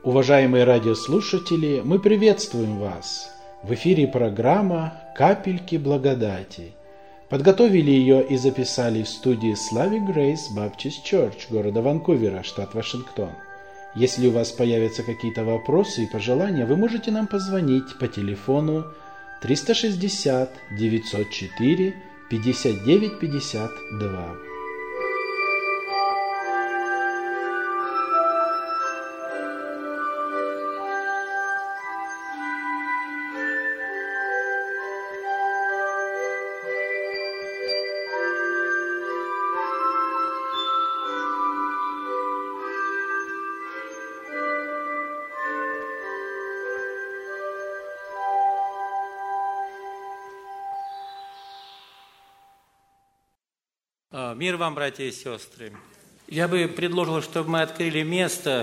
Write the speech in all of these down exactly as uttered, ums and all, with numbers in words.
Уважаемые радиослушатели, мы приветствуем вас! В эфире программа «Капельки благодати». Подготовили ее и записали в студии Slavic Grace Baptist Church города Ванкувера, штат Вашингтон. Если у вас появятся какие-то вопросы и пожелания, вы можете нам позвонить по телефону триста шестьдесят девятьсот четыре пятьдесят девять пятьдесят два. Мир вам, братья и сестры. Я бы предложил, чтобы мы открыли место,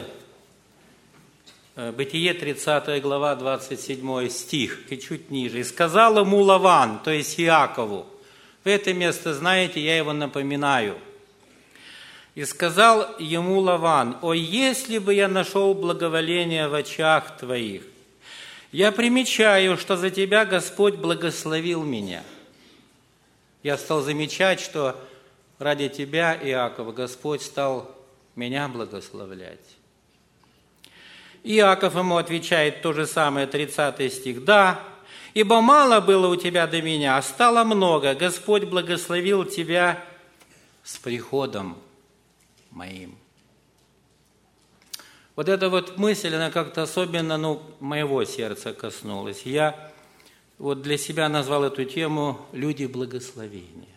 Бытие, тридцатая глава, двадцать седьмой стих, и чуть ниже. «И сказал ему Лаван», то есть Иакову, вы это место знаете, я его напоминаю. «И сказал ему Лаван: о, если бы я нашел благоволение в очах твоих! Я примечаю, что за тебя Господь благословил меня». Я стал замечать, что ради тебя, Иаков, Господь стал меня благословлять. Иаков ему отвечает то же самое, тридцатый стих. «Да, ибо мало было у тебя до меня, а стало много. Господь благословил тебя с приходом моим». Вот эта вот мысль, она как-то особенно, ну, моего сердца коснулась. Я вот для себя назвал эту тему «Люди благословения».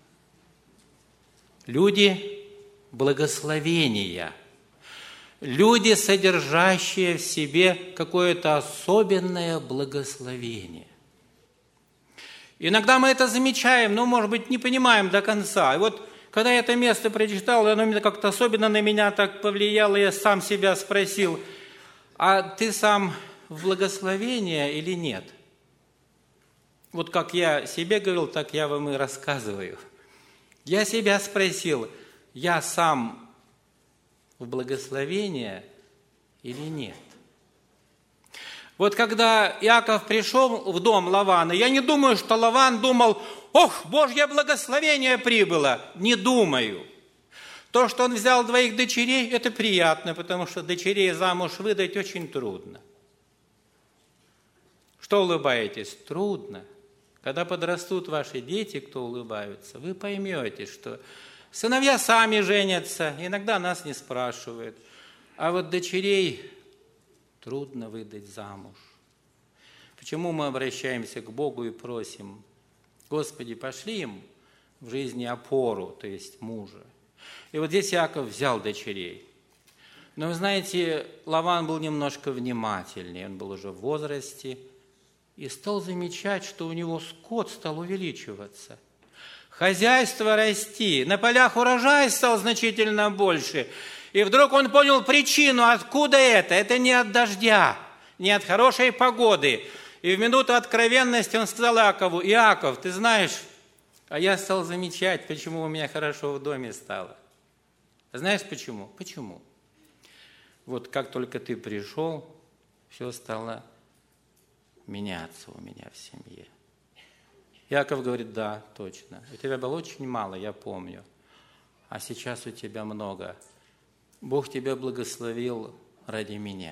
Люди благословения, люди, содержащие в себе какое-то особенное благословение. Иногда мы это замечаем, но, может быть, не понимаем до конца. И вот, когда я это место прочитал, оно как-то особенно на меня так повлияло, я сам себя спросил, а ты сам в благословении или нет? Вот как я себе говорил, так я вам и рассказываю. Я себя спросил, я сам в благословении или нет? Вот когда Иаков пришел в дом Лавана, я не думаю, что Лаван думал, ох, Божье благословение прибыло. Не думаю. То, что он взял двоих дочерей, это приятно, потому что дочерей замуж выдать очень трудно. Что улыбаетесь? Трудно. Когда подрастут ваши дети, кто улыбаются, вы поймете, что сыновья сами женятся, иногда нас не спрашивают, а вот дочерей трудно выдать замуж. Почему мы обращаемся к Богу и просим, Господи, пошли им в жизни опору, то есть мужа. И вот здесь Иаков взял дочерей. Но вы знаете, Лаван был немножко внимательнее, он был уже в возрасте, и стал замечать, что у него скот стал увеличиваться. Хозяйство расти, на полях урожай стал значительно больше. И вдруг он понял причину, откуда это. Это не от дождя, не от хорошей погоды. И в минуту откровенности он сказал Иакову: Иаков, ты знаешь, а я стал замечать, почему у меня хорошо в доме стало. Знаешь почему? Почему? Вот как только ты пришел, все стало меняться у меня в семье. Иаков говорит: да, точно. У тебя было очень мало, я помню. А сейчас у тебя много. Бог тебя благословил ради меня.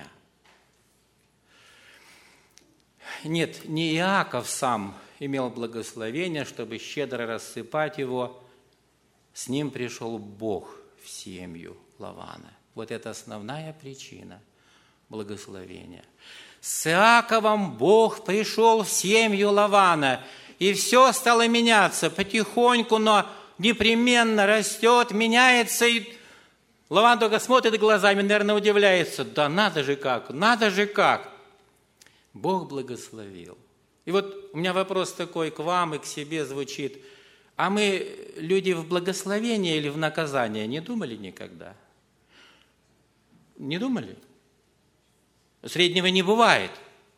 Нет, не Иаков сам имел благословение, чтобы щедро рассыпать его. С ним пришел Бог в семью Лавана. Вот это основная причина благословения. С Иаковом Бог пришел в семью Лавана, и все стало меняться потихоньку, но непременно растет, меняется. И Лаван только смотрит глазами, наверное, удивляется. Да надо же как, надо же как. Бог благословил. И вот у меня вопрос такой к вам и к себе звучит. А мы люди в благословении или в наказание не думали никогда? Не думали? Среднего не бывает.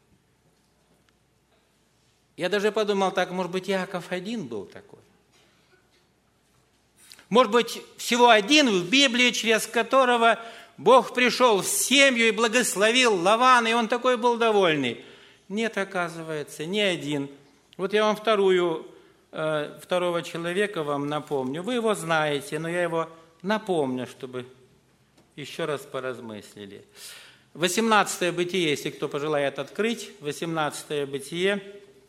Я даже подумал так, может быть, Иаков один был такой. Может быть, всего один в Библии, через которого Бог пришел в семью и благословил Лавана, и он такой был довольный. Нет, оказывается, не один. Вот я вам вторую, э, второго человека вам напомню. Вы его знаете, но я его напомню, чтобы еще раз поразмыслили. восемнадцатое Бытие, если кто пожелает открыть, восемнадцатое Бытие,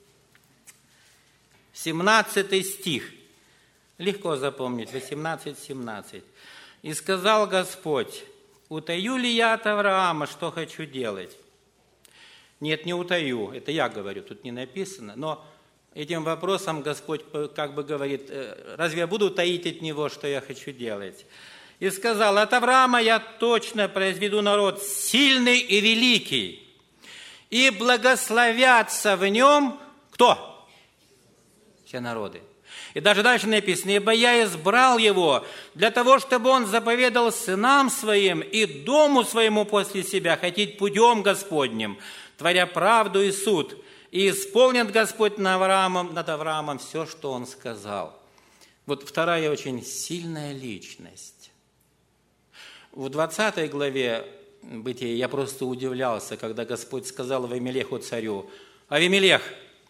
семнадцатый стих. Легко запомнить, восемнадцать семнадцать. «И сказал Господь, утаю ли я от Авраама, что хочу делать?» Нет, не утаю, это я говорю, тут не написано, но этим вопросом Господь как бы говорит, разве я буду таить от него, что я хочу делать? «И сказал, от Авраама я точно произведу народ сильный и великий, и благословятся в нем» кто? Все народы. И даже дальше написано, «Ибо я избрал его для того, чтобы он заповедал сынам своим и дому своему после себя ходить путем Господним, творя правду и суд, и исполнит Господь над Авраамом, над Авраамом все, что он сказал». Вот вторая очень сильная личность. В двадцатой главе Бытия я просто удивлялся, когда Господь сказал Авимелеху царю, «Авимелех,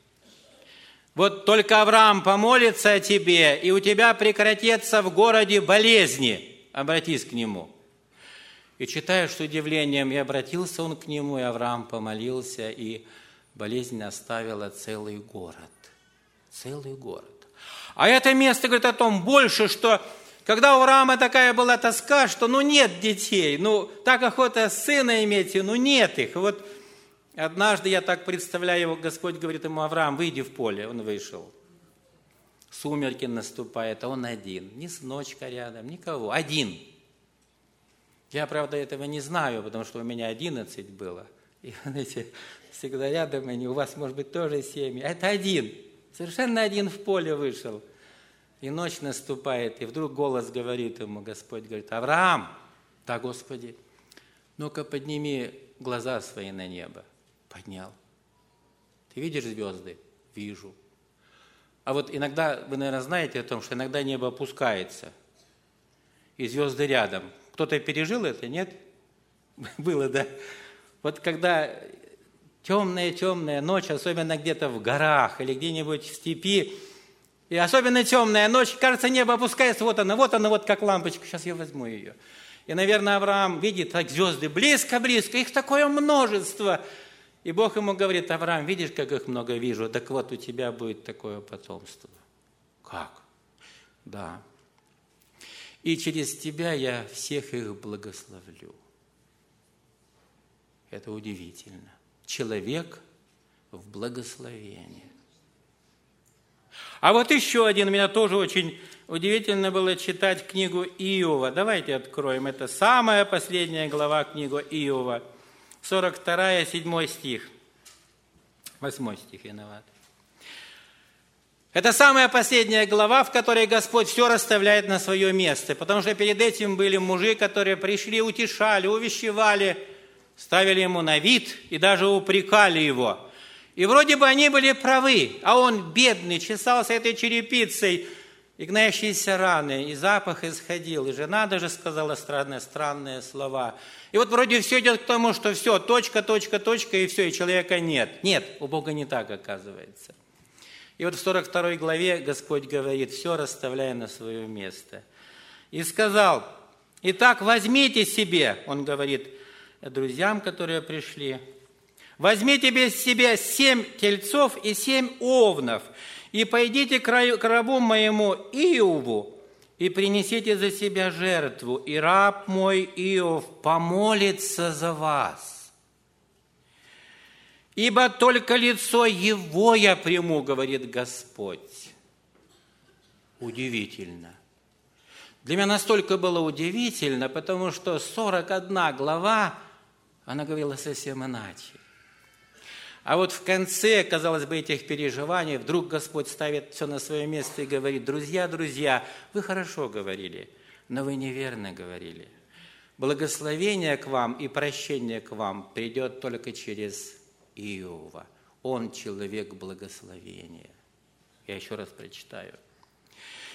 вот только Авраам помолится о тебе, и у тебя прекратятся в городе болезни. Обратись к нему». И читаю с удивлением, и обратился он к нему, и Авраам помолился, и болезнь оставила целый город. Целый город. А это место говорит о том больше, что когда у Авраама такая была тоска, что ну нет детей, ну так охота сына иметь, ну нет их. Вот однажды я так представляю его, Господь говорит ему, Авраам, выйди в поле. Он вышел. Сумерки наступают, а он один. Ни сыночка рядом, никого. Один. Я, правда, этого не знаю, потому что у меня одиннадцать было. И, знаете, всегда рядом они, у вас, может быть, тоже семьи. А это один. Совершенно один в поле вышел. И ночь наступает, и вдруг голос говорит ему, Господь говорит, Авраам, да, Господи, ну-ка подними глаза свои на небо. Поднял. Ты видишь звезды? Вижу. А вот иногда, вы, наверное, знаете о том, что иногда небо опускается, и звезды рядом. Кто-то пережил это, нет? Было, да? Вот когда темная-темная ночь, особенно где-то в горах или где-нибудь в степи, и особенно темная ночь, кажется, небо опускается, вот она, вот она, вот как лампочка, сейчас я возьму ее. И, наверное, Авраам видит, так звезды близко-близко, их такое множество. И Бог ему говорит, Авраам, видишь, как их много вижу, так вот у тебя будет такое потомство. Как? Да. И через тебя я всех их благословлю. Это удивительно. Человек в благословении. А вот еще один, меня тоже очень удивительно было читать книгу Иова. Давайте откроем. Это самая последняя глава книги Иова. сорок вторая, седьмой стих. восьмой стих, виноват. Это самая последняя глава, в которой Господь все расставляет на свое место. Потому что перед этим были мужи, которые пришли, утешали, увещевали, ставили ему на вид и даже упрекали его. И вроде бы они были правы, а он, бедный, чесался этой черепицей, и гноящиеся раны, и запах исходил, и жена даже сказала странные, странные слова. И вот вроде все идет к тому, что все, точка, точка, точка, и все, и человека нет. Нет, у Бога не так, оказывается. И вот в сорок второй главе Господь говорит, все расставляя на свое место. И сказал, итак, возьмите себе, он говорит друзьям, которые пришли, возьмите себе семь тельцов и семь овнов, и пойдите к рабу моему Иову, и принесите за себя жертву, и раб мой Иов помолится за вас. Ибо только лицо его я приму, говорит Господь. Удивительно. Для меня настолько было удивительно, потому что сорок одна глава, она говорила совсем иначе. А вот в конце, казалось бы, этих переживаний вдруг Господь ставит все на свое место и говорит, друзья, друзья, вы хорошо говорили, но вы неверно говорили. Благословение к вам и прощение к вам придет только через Иова. Он человек благословения. Я еще раз прочитаю.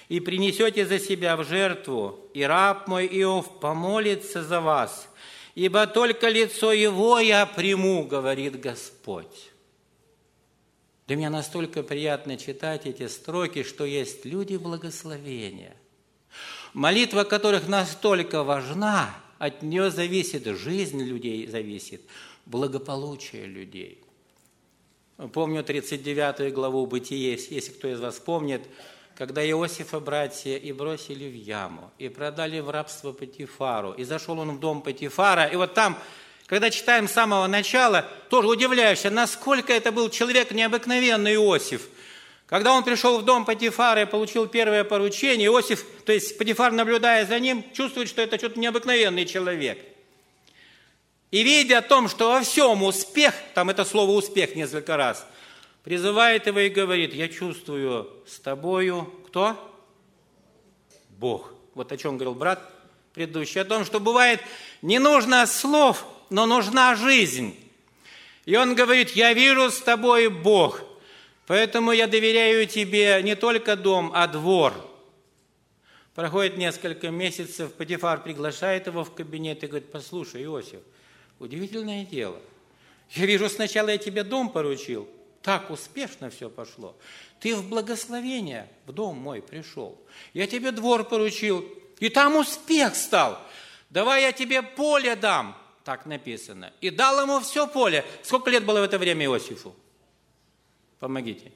и принесете за себя в жертву, и раб мой Иов помолится за вас, ибо только лицо его я приму, говорит Господь». Для меня настолько приятно читать эти строки, что есть люди благословения, молитва которых настолько важна, от нее зависит жизнь людей, зависит благополучие людей. Помню тридцать девятую главу Бытия, если кто из вас помнит, когда Иосифа братья и бросили в яму, и продали в рабство Потифару, и зашел он в дом Потифара, и вот там, когда читаем с самого начала, тоже удивляешься, насколько это был человек необыкновенный Иосиф. Когда он пришел в дом Потифара и получил первое поручение, Иосиф, то есть Потифар, наблюдая за ним, чувствует, что это что-то необыкновенный человек. И видя о том, что во всем успех, там это слово «успех» несколько раз, призывает его и говорит: «Я чувствую с тобою» кто? Бог. Вот о чем говорил брат предыдущий, о том, что бывает не нужно слов, но нужна жизнь. И он говорит: «Я вижу с тобой Бог, поэтому я доверяю тебе не только дом, а двор». Проходит несколько месяцев, Потифар приглашает его в кабинет и говорит: «Послушай, Иосиф, удивительное дело. Я вижу, сначала я тебе дом поручил, так успешно все пошло. Ты в благословение в дом мой пришел. Я тебе двор поручил, и там успех стал. Давай я тебе поле дам». Так написано. И дал ему все поле. Сколько лет было в это время Иосифу? Помогите.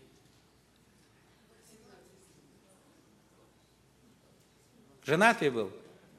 Женатый был?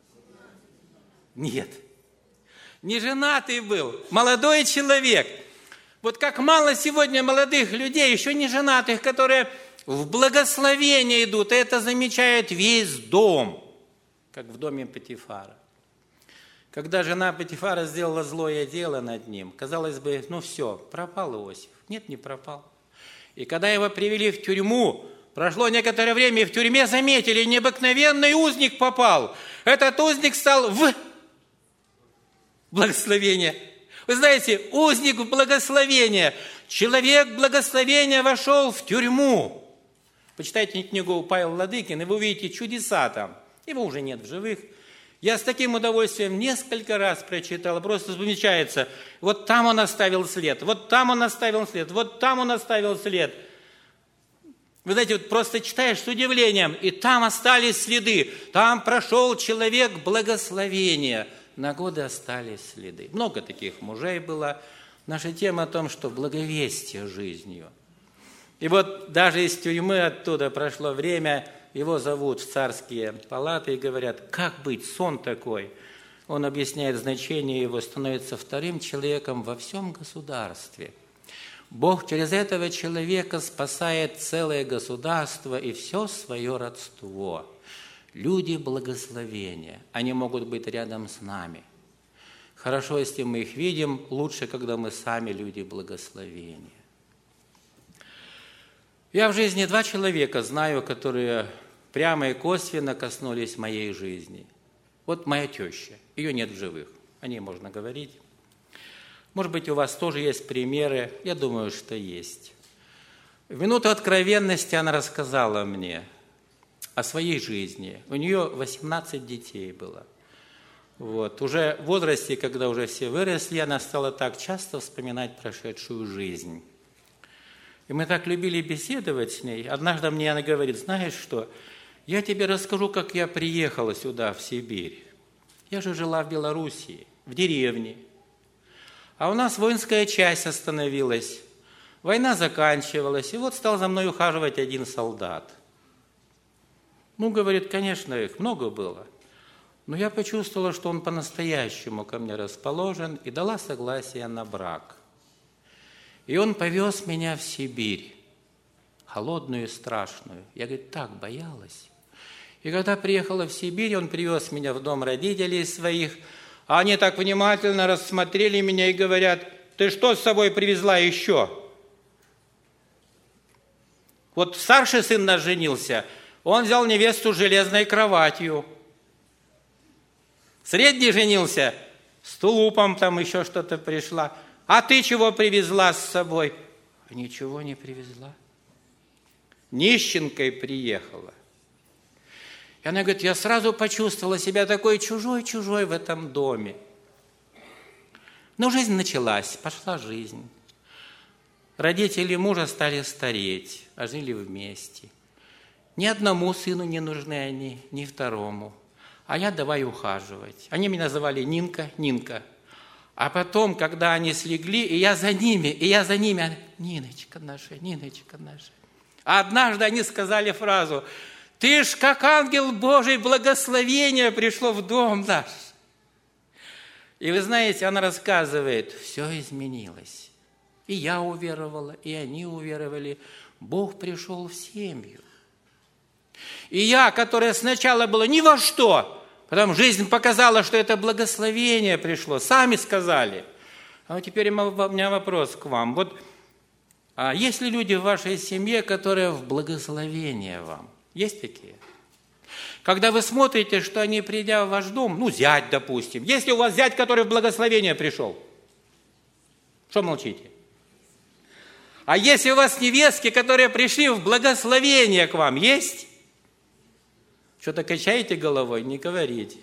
Нет. Не женатый был, молодой человек. Вот как мало сегодня молодых людей, еще не женатых, которые в благословение идут, и это замечает весь дом, как в доме Потифара. Когда жена Потифара сделала злое дело над ним, казалось бы, ну все, пропал Иосиф. Нет, не пропал. И когда его привели в тюрьму, прошло некоторое время, и в тюрьме заметили, необыкновенный узник попал. Этот узник стал в благословение. Вы знаете, узник в благословение. Человек благословения вошел в тюрьму. Почитайте книгу Павла Ладыкина, и вы увидите чудеса там. Его уже нет в живых. Я с таким удовольствием несколько раз прочитал, просто замечается. Вот там он оставил след, вот там он оставил след, вот там он оставил след. Вы знаете, вот просто читаешь с удивлением, и там остались следы. Там прошел человек благословения. На годы остались следы. Много таких мужей было. Наша тема о том, что благовестие жизнью. И вот даже из тюрьмы оттуда прошло время, его зовут в царские палаты и говорят: как быть, сон такой. Он объясняет значение его, становится вторым человеком во всем государстве. Бог через этого человека спасает целое государство и все свое родство. Люди благословения, они могут быть рядом с нами. Хорошо, если мы их видим, лучше, когда мы сами люди благословения. Я в жизни два человека знаю, которые прямо и косвенно коснулись моей жизни. Вот моя теща, ее нет в живых, о ней можно говорить. Может быть, у вас тоже есть примеры, я думаю, что есть. В минуту откровенности она рассказала мне о своей жизни. У нее восемнадцать детей было. Вот. Уже в возрасте, когда уже все выросли, она стала так часто вспоминать прошедшую жизнь. И мы так любили беседовать с ней. Однажды мне она говорит: знаешь что, я тебе расскажу, как я приехала сюда, в Сибирь. Я же жила в Белоруссии, в деревне. А у нас воинская часть остановилась. Война заканчивалась, и вот стал за мной ухаживать один солдат. Ну, говорит, конечно, их много было. Но я почувствовала, что он по-настоящему ко мне расположен, и дала согласие на брак. И он повез меня в Сибирь, холодную и страшную. Я, говорит, так боялась. И когда приехала в Сибирь, он привез меня в дом родителей своих, а они так внимательно рассмотрели меня и говорят: ты что с собой привезла еще? Вот старший сын наш женился, он взял невесту с железной кроватью. Средний женился, с тулупом там еще что-то пришла. А ты чего привезла с собой? Ничего не привезла. Нищенкой приехала. И она говорит, я сразу почувствовала себя такой чужой-чужой в этом доме. Но жизнь началась, пошла жизнь. Родители мужа стали стареть, а жили вместе. Ни одному сыну не нужны они, ни второму. А я давай ухаживать. Они меня называли Нинка, Нинка. А потом, когда они слегли, и я за ними, и я за ними, они, Ниночка наша, Ниночка наша. А однажды они сказали фразу, ты ж как ангел Божий, благословение пришло в дом наш. И вы знаете, она рассказывает, все изменилось. И я уверовала, и они уверовали. Бог пришел в семью. И я, которая сначала была ни во что, потом жизнь показала, что это благословение пришло. Сами сказали. А вот теперь у меня вопрос к вам. Вот, а есть ли люди в вашей семье, которые в благословение вам? Есть такие? Когда вы смотрите, что они, придя в ваш дом, ну, зять, допустим. Есть ли у вас зять, который в благословение пришел? Что молчите? А если у вас невестки, которые пришли в благословение к вам, есть? Что-то качаете головой, не говорите.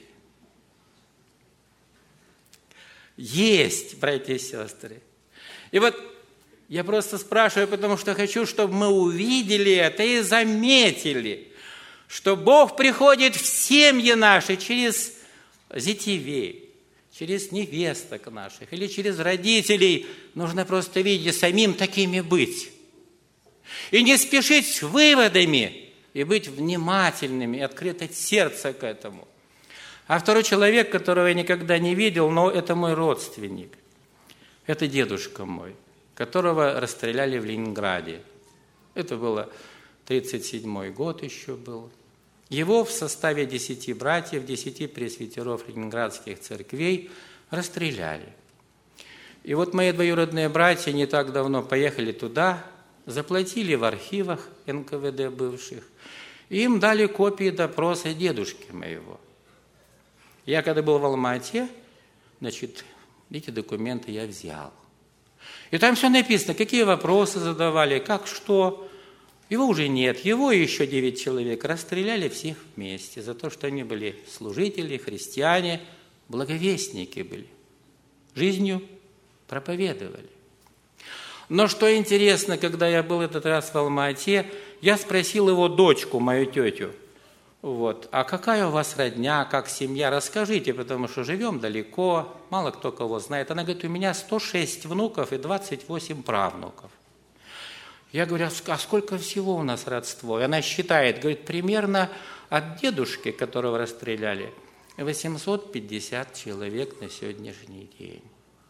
Есть, братья и сестры. И вот я просто спрашиваю, потому что хочу, чтобы мы увидели это и заметили, что Бог приходит в семьи наши через зятевей, через невесток наших или через родителей. Нужно просто видеть, самим такими быть. И не спешить с выводами, и быть внимательными, и открыть сердце к этому. А второй человек, которого я никогда не видел, но это мой родственник. Это дедушка мой, которого расстреляли в Ленинграде. Это было тридцать седьмой год еще был. Его в составе десяти братьев, десяти пресвитеров ленинградских церквей расстреляли. И вот мои двоюродные братья не так давно поехали туда, заплатили в архивах эн ка вэ дэ бывших, и им дали копии допроса дедушки моего. Я когда был в Алма-Ате, значит, эти документы я взял. И там все написано, какие вопросы задавали, как что. Его уже нет, его и еще девять человек расстреляли всех вместе за то, что они были служители, христиане, благовестники были. Жизнью проповедовали. Но что интересно, когда я был этот раз в Алма-Ате, я спросил его дочку, мою тетю, вот, а какая у вас родня, как семья, расскажите, потому что живем далеко, мало кто кого знает. Она говорит, у меня сто шесть внуков и двадцать восемь правнуков. Я говорю, а сколько всего у нас родство? И она считает, говорит, примерно от дедушки, которого расстреляли, восемьсот пятьдесят человек на сегодняшний день.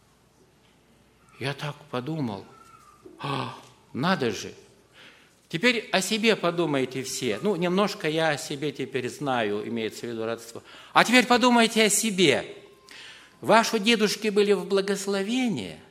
Я так подумал, а, надо же. Теперь о себе подумайте все. Ну, немножко я о себе теперь знаю, имеется в виду родство. А теперь подумайте о себе. Ваши дедушки были в благословении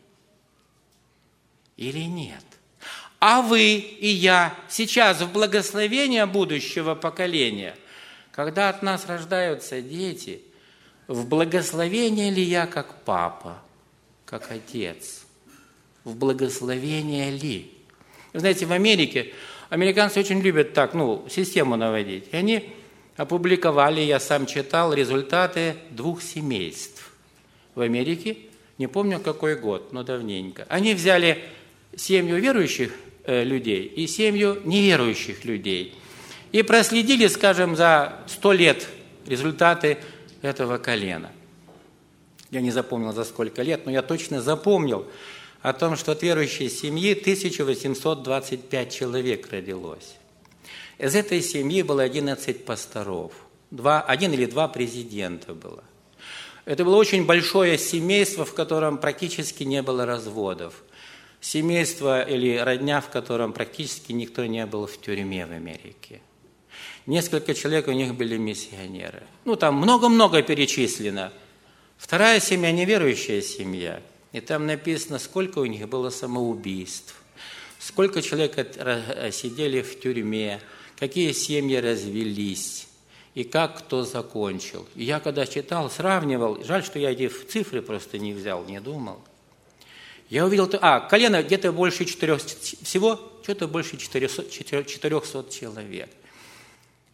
или нет? А вы и я сейчас в благословение будущего поколения, когда от нас рождаются дети, в благословение ли я как папа, как отец? В благословение ли? Вы знаете, в Америке, американцы очень любят так, ну, систему наводить. И они опубликовали, я сам читал, результаты двух семейств в Америке. Не помню, какой год, но давненько. Они взяли семью верующих э, людей и семью неверующих людей. И проследили, скажем, за сто лет результаты этого колена. Я не запомнил, за сколько лет, но я точно запомнил о том, что от верующей семьи тысяча восемьсот двадцать пять человек родилось. Из этой семьи было одиннадцать пасторов, два, один или два президента было. Это было очень большое семейство, в котором практически не было разводов. Семейство или родня, в котором практически никто не был в тюрьме в Америке. Несколько человек у них были миссионеры. Ну, там много-много перечислено. Вторая семья – неверующая семья. И там написано, сколько у них было самоубийств, сколько человек сидели в тюрьме, какие семьи развелись, и как кто закончил. И я когда читал, сравнивал, жаль, что я эти цифры просто не взял, не думал. Я увидел, а, колено где-то больше четырех, всего что-то больше четырехсот человек.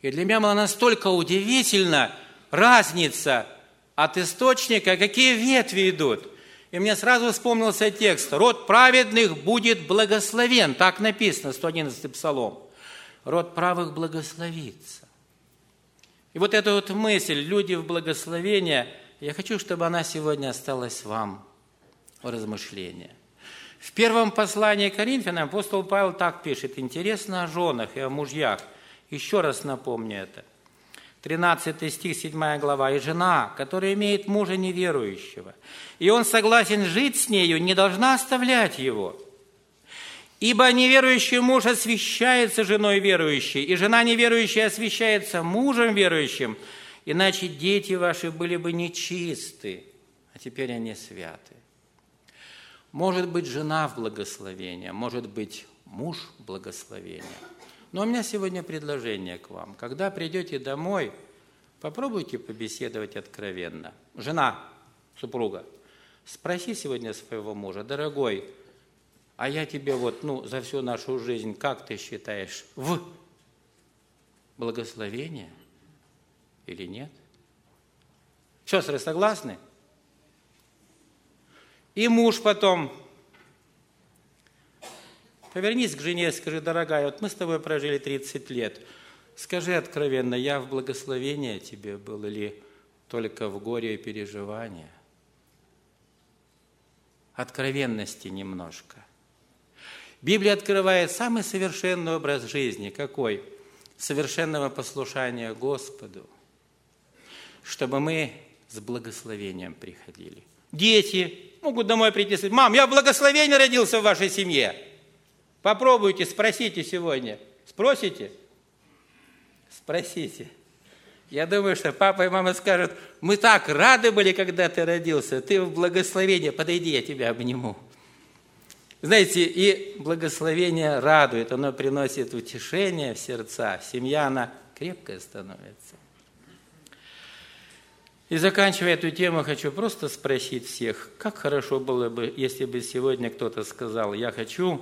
И для меня была настолько удивительна разница от источника, какие ветви идут. И мне сразу вспомнился текст: «Род праведных будет благословен». Так написано, сто одиннадцатый Псалом. Род правых благословится. И вот эта вот мысль «люди в благословение», я хочу, чтобы она сегодня осталась вам в размышление. В первом послании к Коринфянам апостол Павел так пишет: интересно о женах и о мужьях. Еще раз напомню это. тринадцатый стих, седьмая глава. «И жена, которая имеет мужа неверующего, и он согласен жить с нею, не должна оставлять его. Ибо неверующий муж освящается женой верующей, и жена неверующая освящается мужем верующим, иначе дети ваши были бы нечисты, а теперь они святы». Может быть, жена в благословении, может быть, муж в благословении. Но у меня сегодня предложение к вам. Когда придете домой, попробуйте побеседовать откровенно. Жена, супруга, спроси сегодня своего мужа: дорогой, а я тебе вот, ну, за всю нашу жизнь, как ты считаешь, в благословение или нет? Сестры, согласны? И муж потом: повернись к жене и скажи: дорогая, вот мы с тобой прожили тридцать лет. Скажи откровенно, я в благословении тебе был или только в горе и переживания? Откровенности немножко. Библия открывает самый совершенный образ жизни. Какой? Совершенного послушания Господу, чтобы мы с благословением приходили. Дети могут домой прийти и сказать: мам, я в благословении родился в вашей семье. Попробуйте, спросите сегодня. Спросите? Спросите. Я думаю, что папа и мама скажут: мы так рады были, когда ты родился. Ты в благословении. Подойди, я тебя обниму. Знаете, и благословение радует. Оно приносит утешение в сердца. Семья, она крепкая становится. И заканчивая эту тему, хочу просто спросить всех, как хорошо было бы, если бы сегодня кто-то сказал: я хочу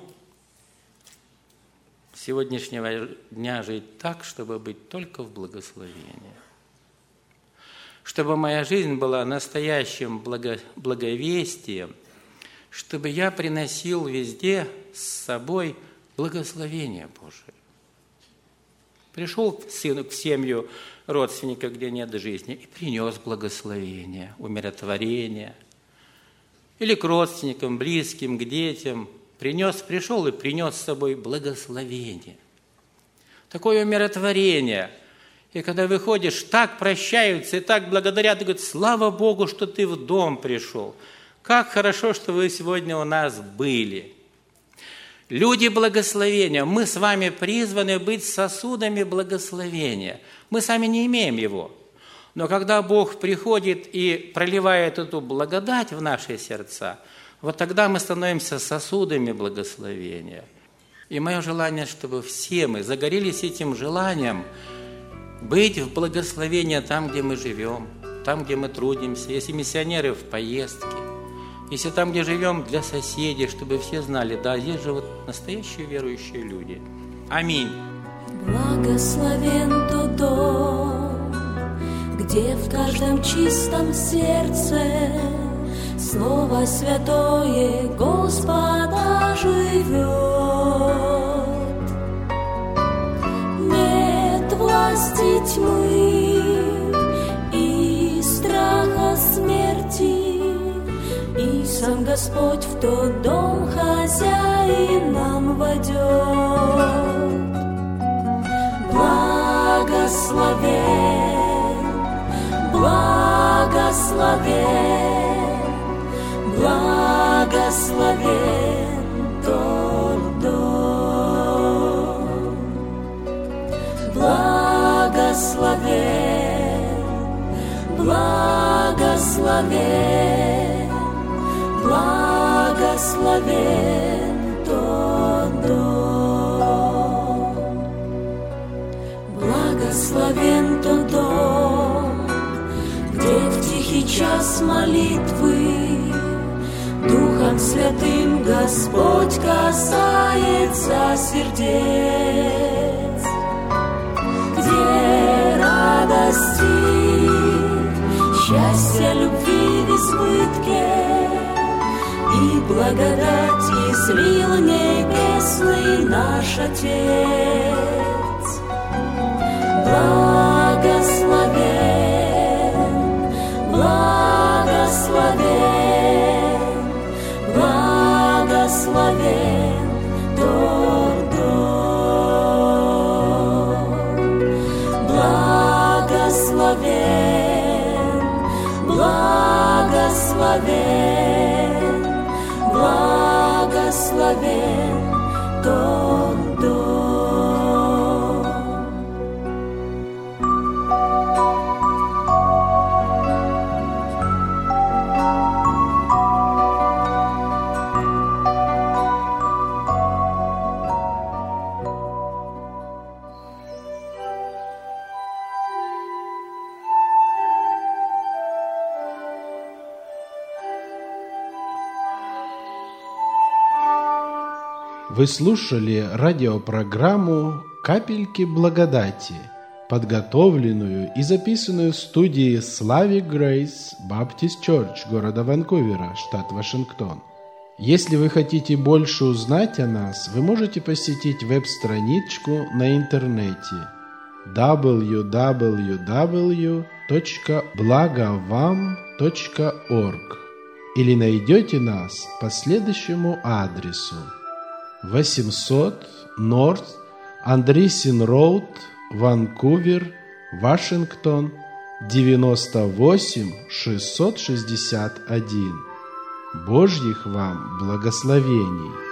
с сегодняшнего дня жить так, чтобы быть только в благословении. Чтобы моя жизнь была настоящим благо, благовестием, чтобы я приносил везде с собой благословение Божие. Пришел к сыну, к семью родственника, где нет жизни, и принес благословение, умиротворение. Или к родственникам, близким, к детям. Принес, пришел и принес с собой благословение. Такое умиротворение. И когда выходишь, так прощаются и так благодарят, и говорят: слава Богу, что ты в дом пришел. Как хорошо, что вы сегодня у нас были. Люди благословения. Мы с вами призваны быть сосудами благословения. Мы сами не имеем его. Но когда Бог приходит и проливает эту благодать в наши сердца, вот тогда мы становимся сосудами благословения. И мое желание, чтобы все мы загорелись этим желанием быть в благословении там, где мы живем, там, где мы трудимся. Если миссионеры в поездке, если там, где живем, для соседей, чтобы все знали: да, здесь живут настоящие верующие люди. Аминь. Благословен тот дом, где в каждом чистом сердце Слово святое Господа живет. Нет власти тьмы и страха смерти, и сам Господь в тот дом хозяином войдет. Благословен, благословен, благословен тот дом. Благословен, благословен, благословен тот дом. Благословен тот дом, где в тихий час молитвы Духом Святым Господь касается сердец, где благодать излил небесный наш Отец. Благословен, благословен, благословен тот дом. Благословен, благословен, благословен тот дом. Вы слушали радиопрограмму «Капельки благодати», подготовленную и записанную в студии Slavic Grace Baptist Church города Ванкувера, штат Вашингтон. Если вы хотите больше узнать о нас, вы можете посетить веб-страничку на интернете дабл ю дабл ю дабл ю точка благовам точка орг или найдете нас по следующему адресу: восемьсот North Andreessen Road, Ванкувер, Вашингтон, девяносто восемь шестьсот шестьдесят один. Божьих вам благословений!